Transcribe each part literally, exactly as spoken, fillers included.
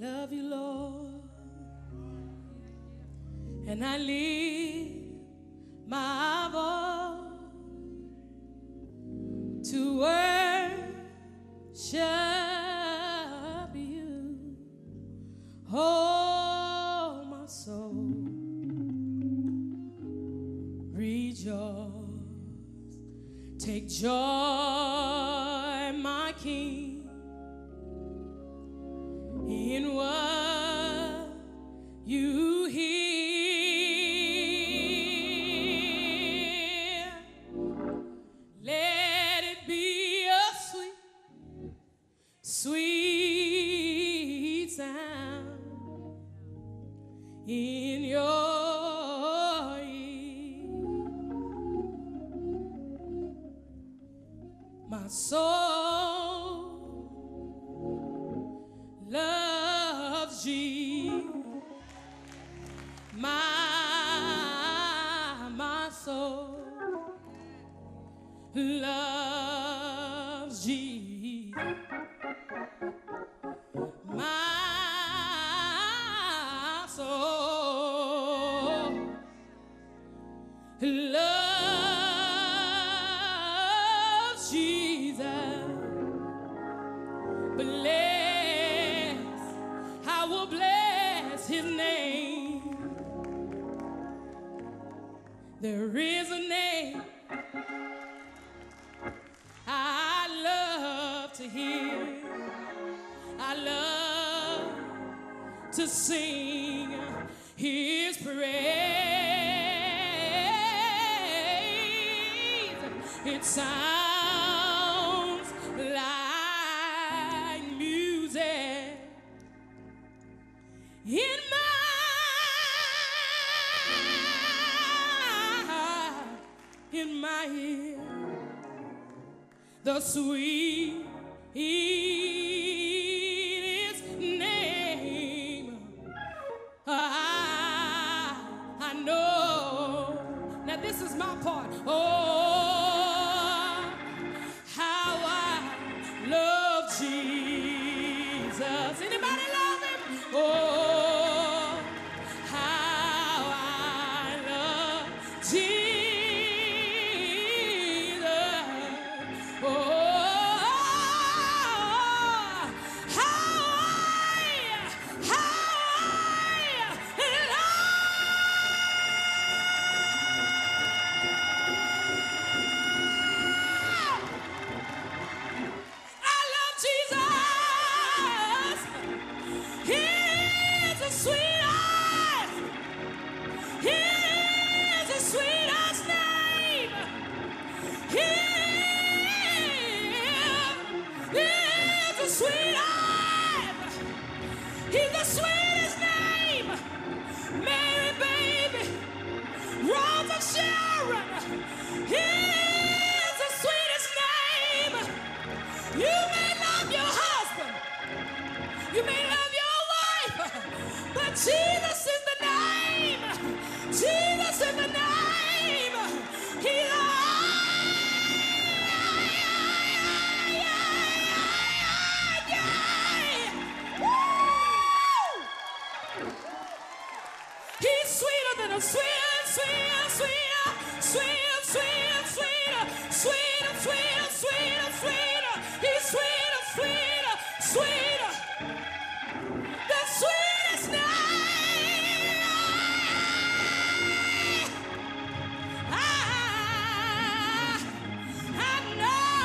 love you, Lord, and I lift my voice to worship you. Oh, my soul, rejoice. Take joy, my King, in what you hear. Let it be a sweet, sweet sound in your ear. My soul loves Jesus. My, my soul loves Jesus. My soul loves Jesus. Bless, I will bless his name. There is a name I love to hear. I love to sing his praise. It sounds like music in my, in my ear. The sweetest name I, I know. Now this is my part. Oh, how I love Jesus. Anybody love him? Oh, how I love Jesus. Jesus is the name. Jesus is the name. He's He's sweeter than a sweet, sweet, sweet, sweet, sweet, sweet, sweet, sweet, sweet, sweet. He's sweeter, sweeter, sweeter. The sweetest name. I, I know.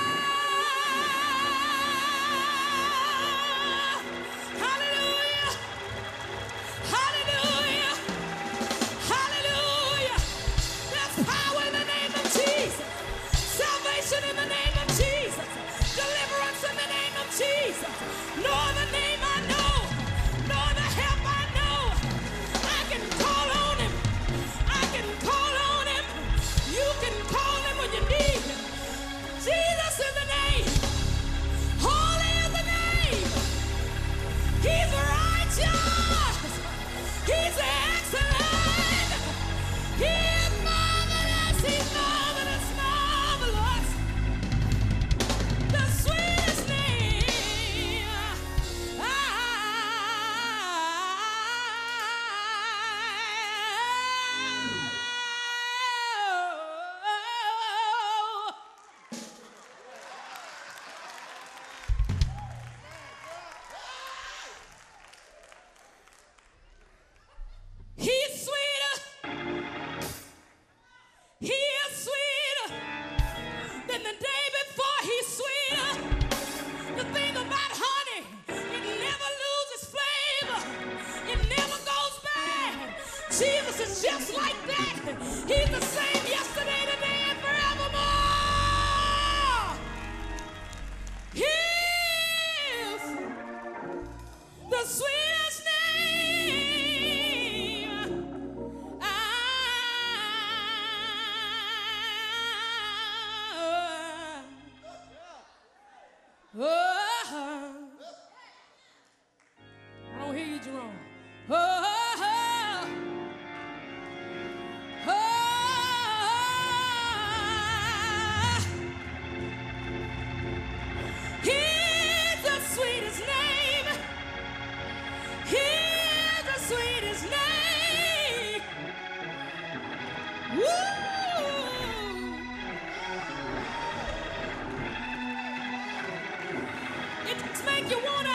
Hallelujah. Hallelujah. Hallelujah. There's power in the name of Jesus. Salvation in the name of Jesus. Deliverance in the name of Jesus. No other name I know. No other help I know. I can call on him. I can call on him. You can call him when you need him. Jesus is the name. Holy is the name. He's righteous. He's excellent. He is marvelous. He's marvelous, marvelous. The sweetest name. say, he's the same yesterday, today, and forevermore. He's the sweetest name I oh, I don't hear you, Jerome. Oh, oh, oh, he's the sweetest name. He's the sweetest name. Woo! It just make you wanna